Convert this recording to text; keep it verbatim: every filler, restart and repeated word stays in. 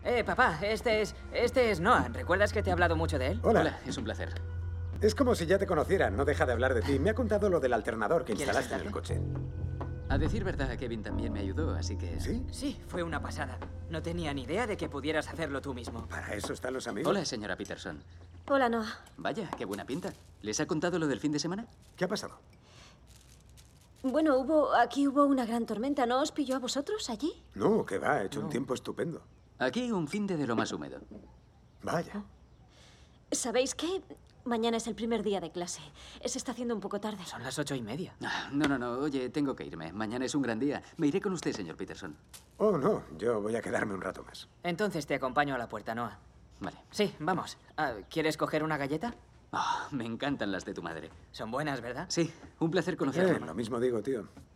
Eh, papá, este es... este es Noah. ¿Recuerdas que te he hablado mucho de él? Hola. Hola, es un placer. Es como si ya te conocieran, no deja de hablar de ti. Me ha contado lo del alternador que ¿Quieres instalaste en el coche. A decir verdad, Kevin también me ayudó, así que... ¿Sí? Sí, fue una pasada. No tenía ni idea de que pudieras hacerlo tú mismo. ¿Para eso están los amigos? Hola, señora Peterson. Hola, Noah. Vaya, qué buena pinta. ¿Les ha contado lo del fin de semana? ¿Qué ha pasado? Bueno, hubo aquí hubo una gran tormenta. ¿No os pilló a vosotros allí? No, que va, ha hecho un tiempo estupendo. Aquí un fin de de lo más húmedo. Vaya. ¿Sabéis qué? Mañana es el primer día de clase. Se está haciendo un poco tarde. Son las ocho y media. Ah, No, no, no, oye, tengo que irme. Mañana es un gran día. Me iré con usted, señor Peterson. Oh, no, yo voy a quedarme un rato más. Entonces te acompaño a la puerta, Noah. Vale. Sí, vamos. Ah, ¿quieres coger una galleta? Ah, me encantan las de tu madre. Son buenas, ¿verdad? Sí, un placer Eh, conocerla. lo mismo digo, tío.